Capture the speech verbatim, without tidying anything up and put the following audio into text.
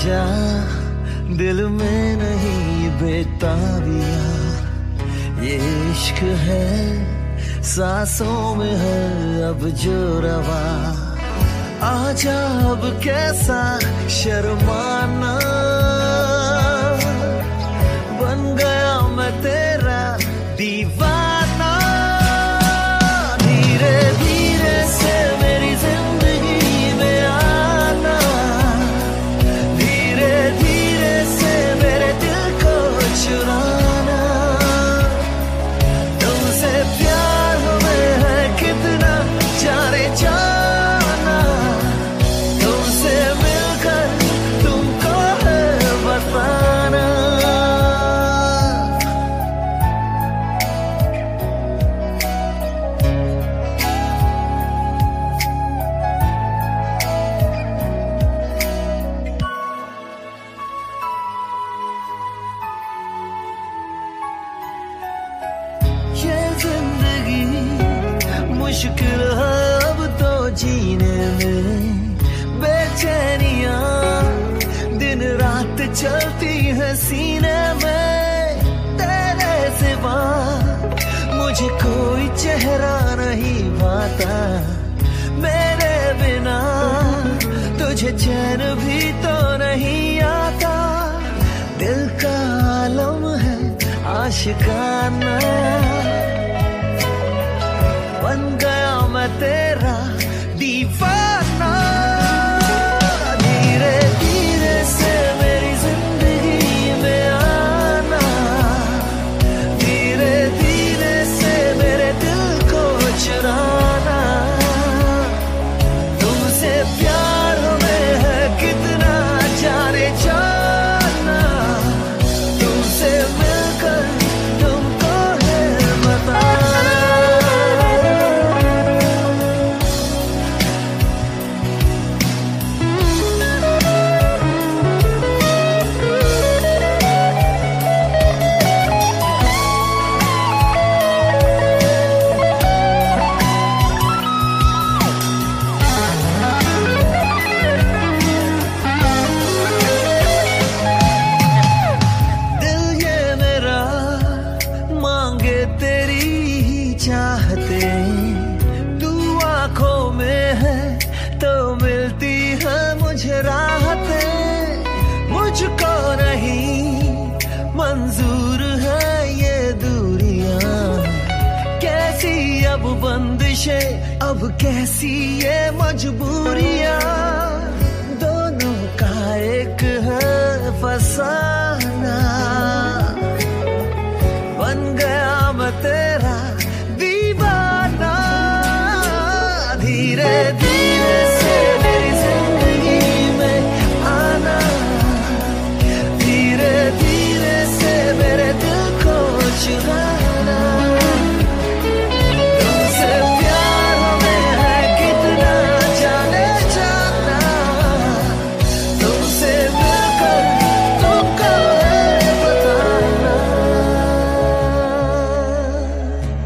जा, दिल में नहीं बेताबिया, ये इश्क है सांसों में है अब जो रवा। आजा अब कैसा शर्माना, बन गया मैं तेरा दीवाना। धीरे धीरे से मेरी जिंदगी में आना, धीरे धीरे से मेरे दिल को चुराना। तुमसे प्यार हमें है कितना जाने जाना, तुमसे मिलकर तुमको है बताना। ये जिंदगी मुश्किल है अब तो जीने में, बेचैनियां दिन रात चलती है सीने में। तेरे सिवा मुझे कोई चेहरा नहीं भाता, मेरे बिना तुझे चैन भी तो नहीं आता। दिल का आलम है आशिकाना, बन गया मैं तेरा दीवाना। धीरे धीरे से मेरी जिंदगी में आना, धीरे धीरे से मेरे दिल को चुराना। तुमसे प्यार हमें है कितना जाने जाना, तुमसे मिलकर तुमको है बताना। दिल ये मेरा मांगे तेरी ही चाहते, तू आंखों में है तो मिलती है मुझे राहतें। मुझको नहीं मंजूर है ये दूरियां, कैसी अब बंदिशें अब कैसी ये मजबूरियां। दोनों का एक है फसाना, बन गया मैं तेरा दीवाना। धीरे धीरे